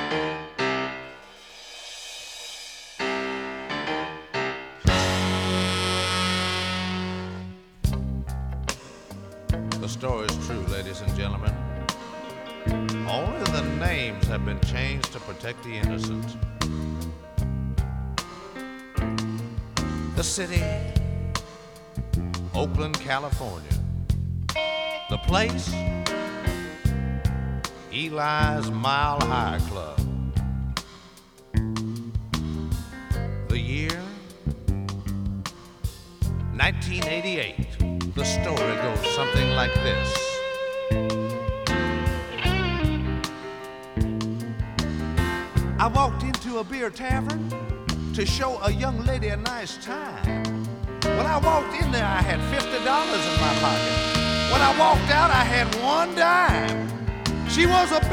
The story is true, ladies and gentlemen. Only the names have been changed to protect the innocent. The city, Oakland, California. The place, Eli's Mile High Club. The year, 1988. The story goes something like this. I walked into a beer tavern to show a young lady a nice time. When I walked in there, I had $50 in my pocket. When I walked out, I had one dime. She was a